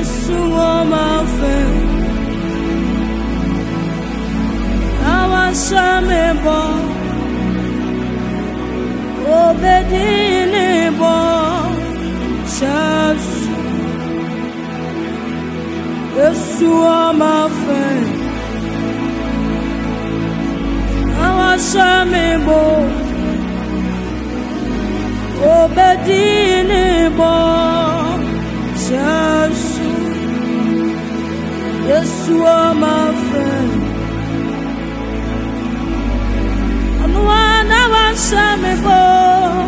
my friend. I want some more. Oh, Bedini, Yeshua, my friend. I want some more. Oh, Bedini, Yeshua, my friend. And one I want some more.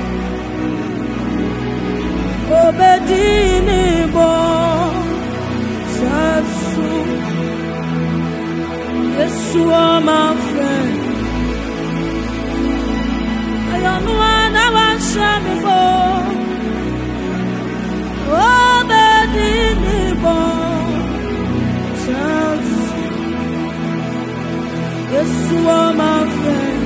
Oh, Bedini, Yeshua, my friend. I don't want I want some more. Oh, Bedini, Yeshua, my friend.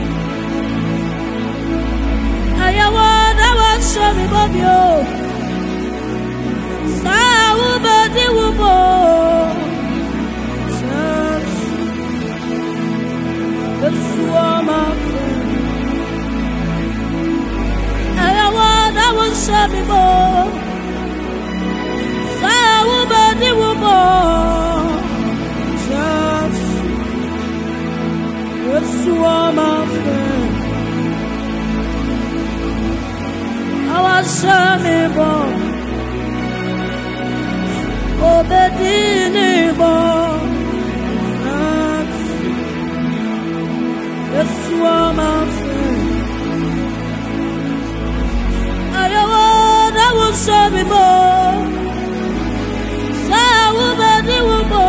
I want some more. Saubadi wubo. Yeshua, my friend. I want some more. Saubadi wubo. Yeshua, my friend. I want some more. Oh, Bedini, Yeshua, my friend. I will serve him more. Saubadi wubo.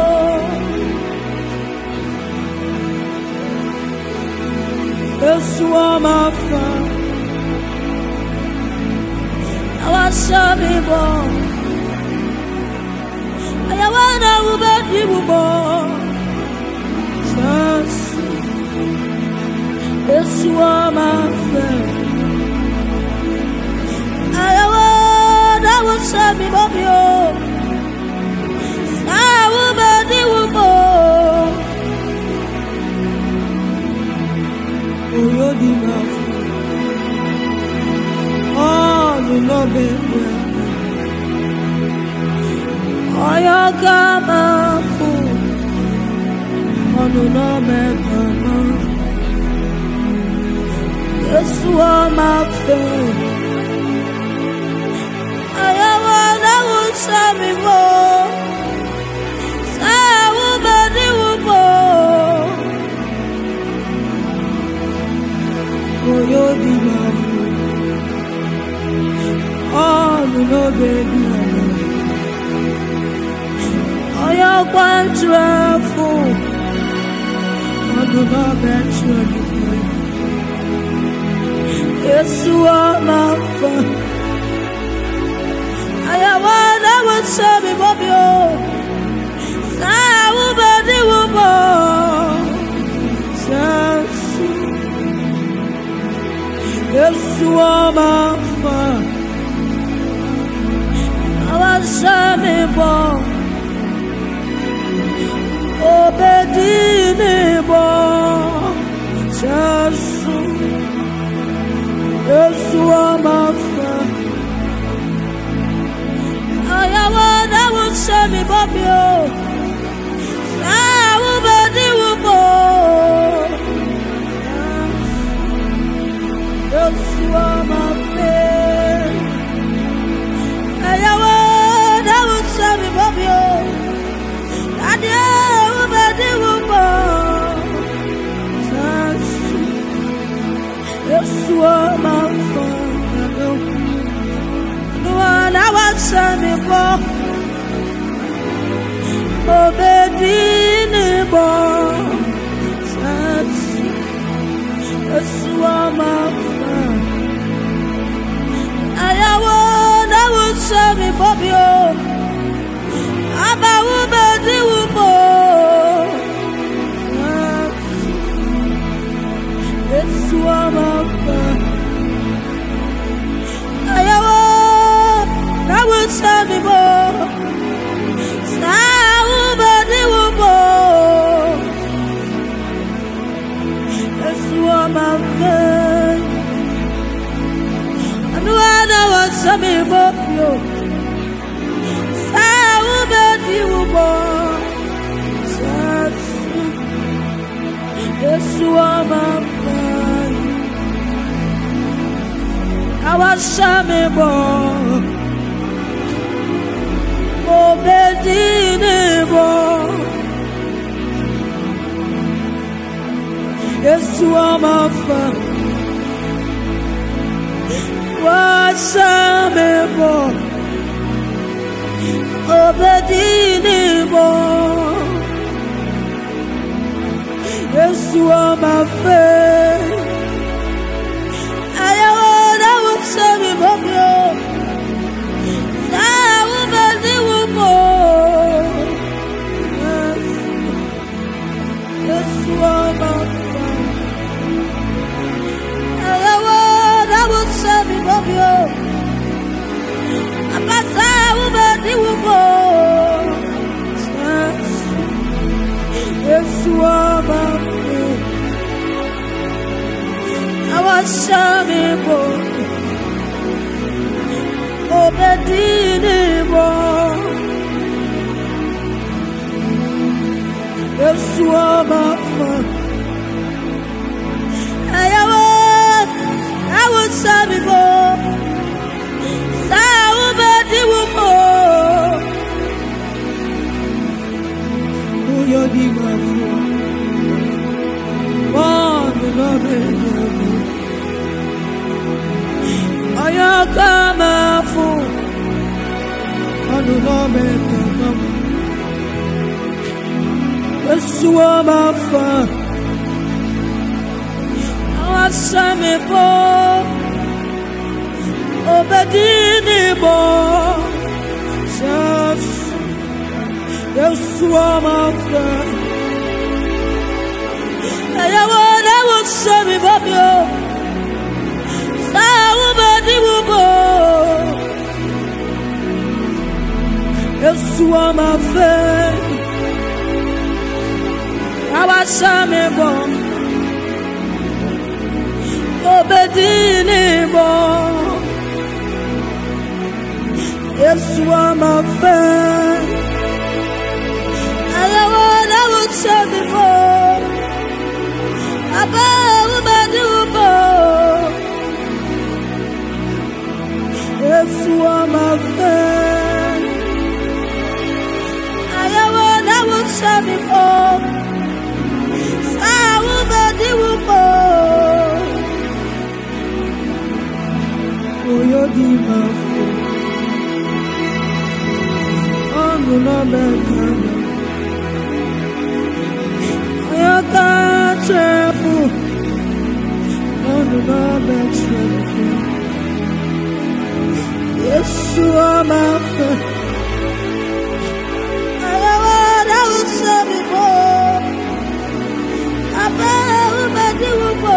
Yeshua, my friend. I will serve him more. I want to be more. Yeshua, my friend. I will serve me more. I will be more. Oh, you're my friend. Oh, you know, baby. Oh, you're coming for. Oh, no, no, man, Yeshua, my friend. I will serve me more. Saubadi wubo. Oh, you're my friend. Oh, you know, baby. Oh, you're wonderful. Oh, do not bet you. Yeshua, my friend. I will serve him up your. Saubadi wubo. Yeshua, my friend. I will serve him up. Oh, Bedini, Yeshua, my friend. I will serve me, Bobby. Saubadi wubo. Yeshua, my friend. I will serve me, Bobby. Saubadi wubo. Yeshua, my friend. I want some more. Oh, Bedini, Yeshua, my friend. I want some more. Abba Ubedi wubo. Yeshua, my friend. I will serve him more. Awashamebo Obedinebo Yesu amafa Washamebo Obedinebo Yesu amafa Sami Bobio, Sawu Badi Wumo, yes, Wama. I will Sami Bobio, Sawu Badi Wumo, yes, Wama. I was Sami Bobio. Obedinebo Yesu amafa Awo sabibo Sawu bediwumo Uyo di mafu Wande no benyami Ayakamafu Anu no metanam Yesu amafa Awasamebo Obedinebo Yesu amafa Ayawana wasamebo Yesu amafa Awashamebo Obedinebo Yesu amafa Ayawana wasamebo Aba ubadiwubo Yesu amafa Ayawana wasamebo Sawu badiwubo Oyo di mafu Anu no bekana Oyo kachefu Anu no bekana Yesu amafa Ayawana wasamebo Aba ubadiwubo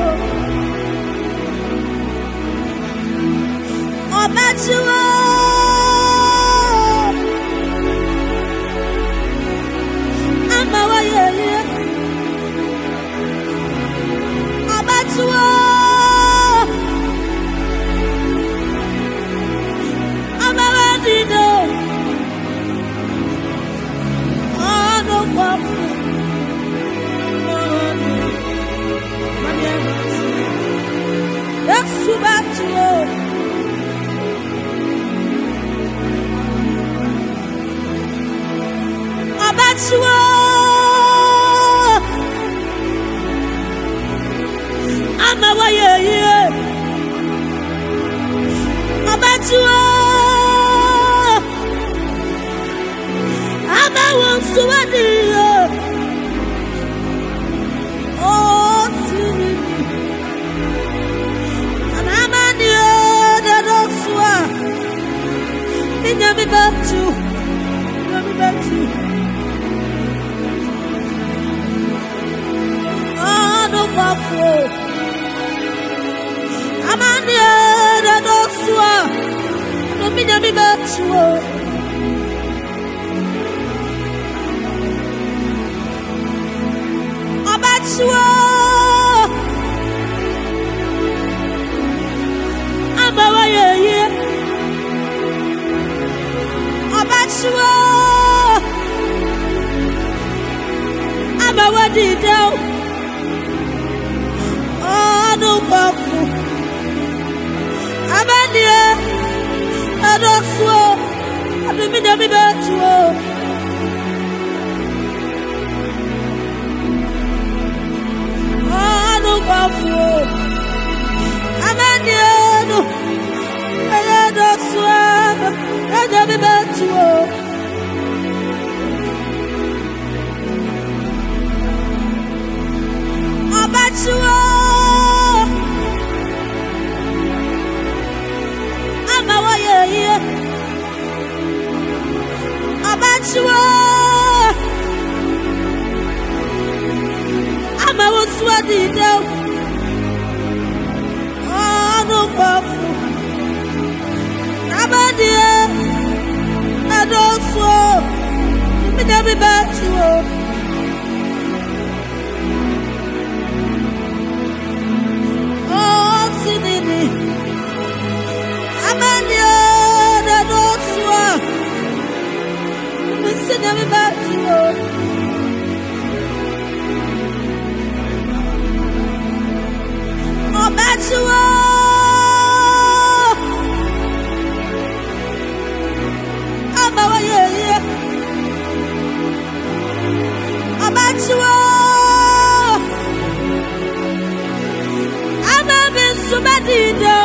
Obatiwo Amawa yeye Obatiwo Amawa dino Ono kwafu Yesu batiwo Obatiwo Amawa yeye Obatiwo Amawa suwadiyo Oh tini Amamaniyo Dedoswa Minyami batu Minyami batu No papo, amania da dosua, no minha mi bachuo. Abachuo, abawa ye, abachuo, abawa di down. pafu. Amania, Adoswo, Adumina Bibetuo. Anu pafu. Amania, Adoswo, Adumina Bibetuo. Abachua, Amawaye, Abachua, Amawaswadido, no Pafu, Abadia, Adoswo, Minabi Batuo. Amania, the Doswa, we send them back to you. Oh, Batua, Amawaye, oh, Batua, Amabin Subadido.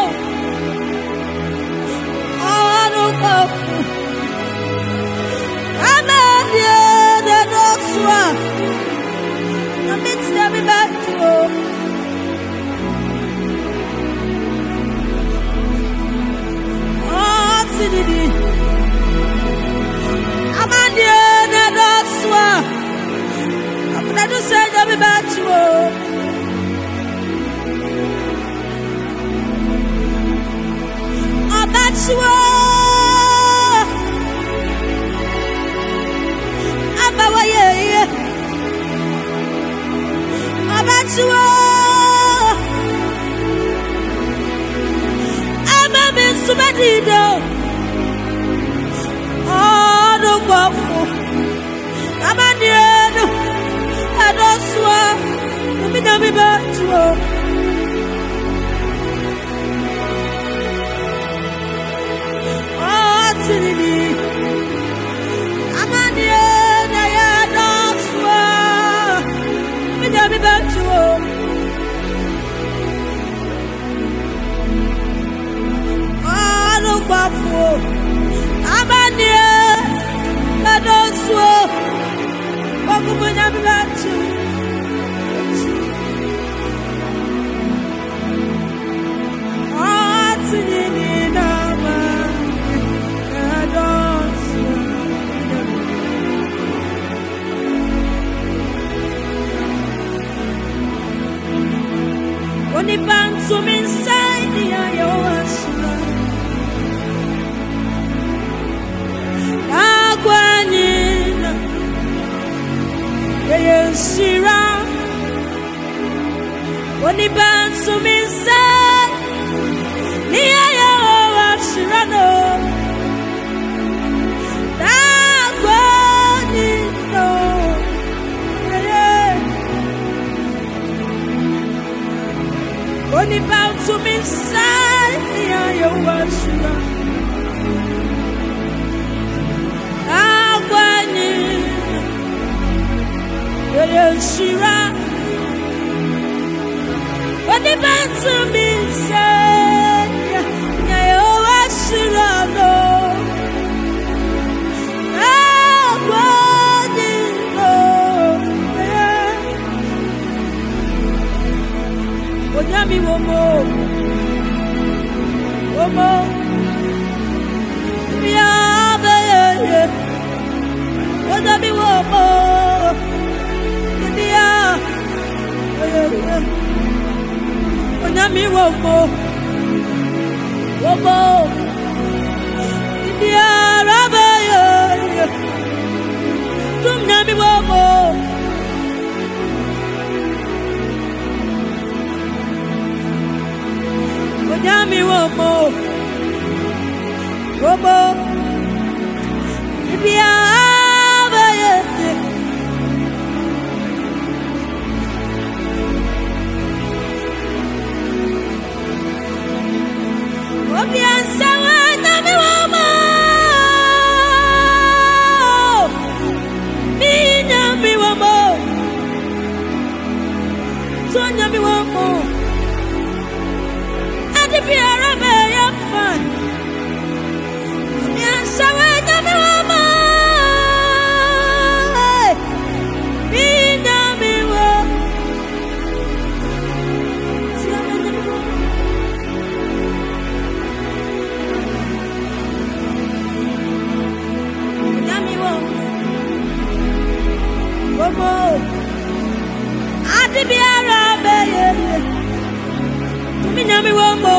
Adibiara beye. Minyami wongo.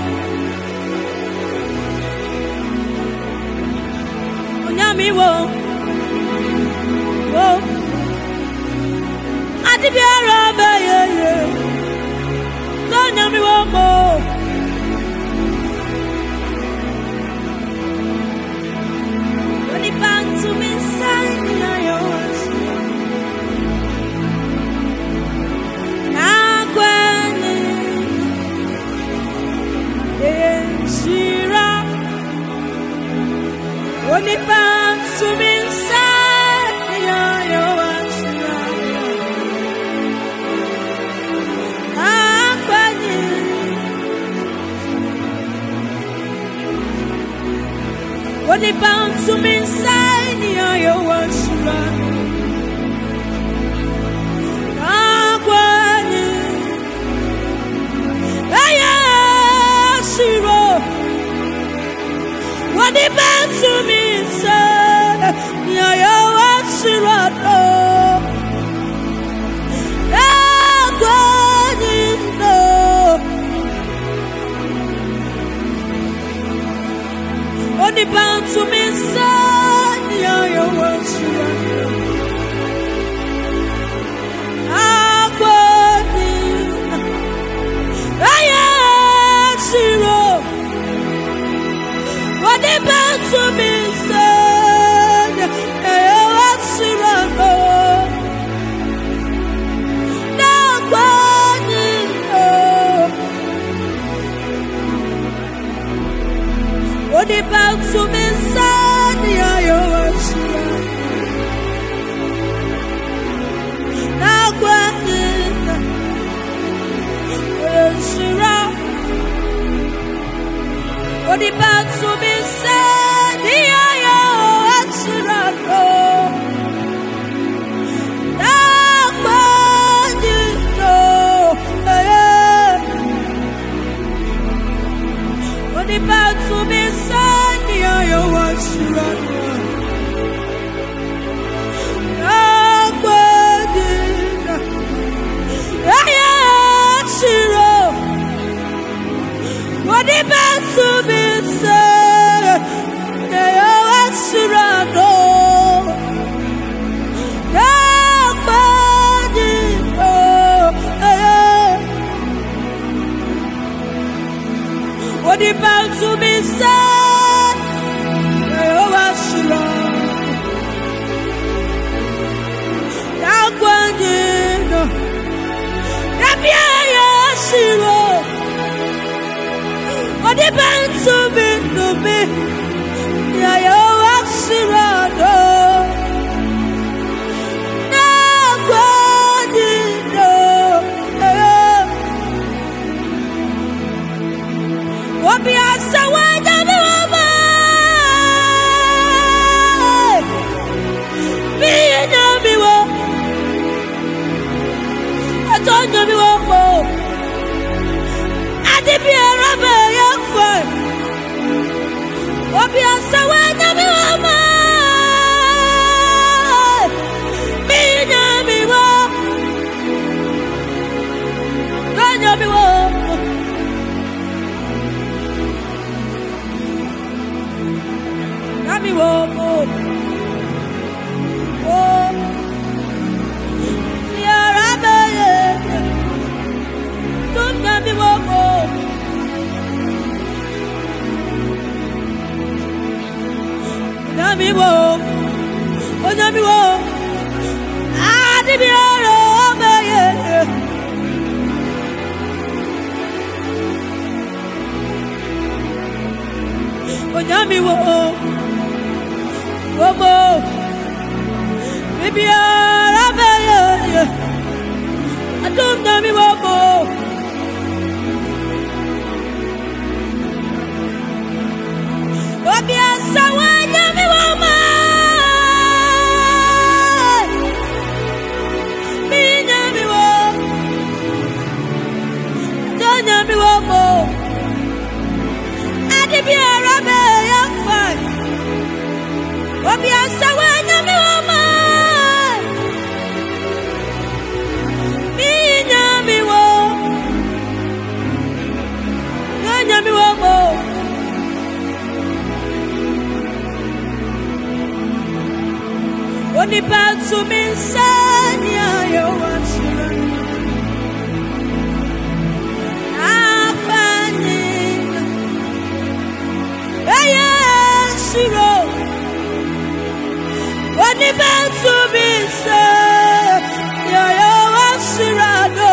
Onyami wo. Wo. Adibiara beye. Onyami wongo. To me, sign yours. Shira, only bound to me, sign yours. Only bound to me, sign yours. What the band to me say, you want to run. What the band to me say, you want to run. What the band to me said, you want to run. What the band to me said, you want to run. Now what the band to me said, you want to run. What the band to me said, you want to run. What the band to me said, you want to run. What the band to me said, you want to run. What the band to me, yeah, you want to run. What be I so why don't you me and me walk? I don't know me walk more. I did be a rubber young friend. What be I so why don't you me and me walk? Don't know me walk. Me walk, oh, yeah, don't let me walk, oh, let me walk, oh, let me walk. I did be all over, yeah. Oh, let me walk. Womo, baby, I don't know me, womo. Baby, I saw one, me, womo. Me, me, womo. Don't know me, womo. I did be a rabbi, young fine. What be I say when you me woman? Me Oni bantu minsania yo washira. Apani. Eye shiro. Oni bantu minsania yo washira do.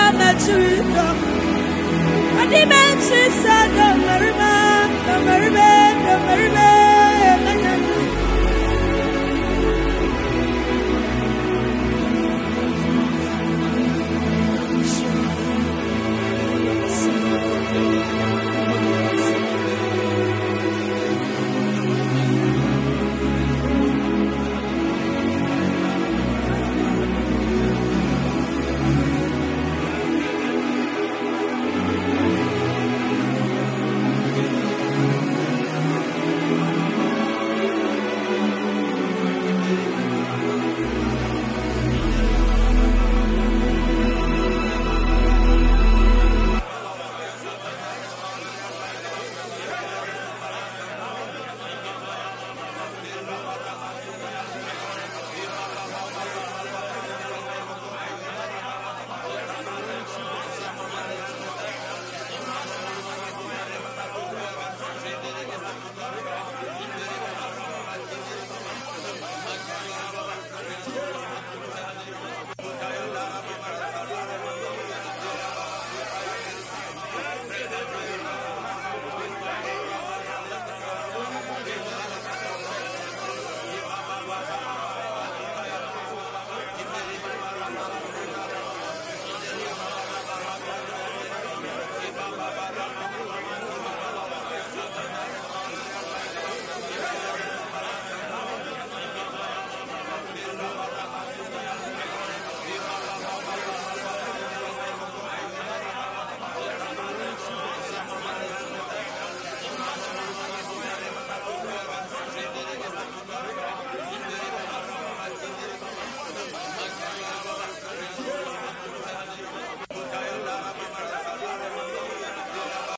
Adimensi sada marima, marima.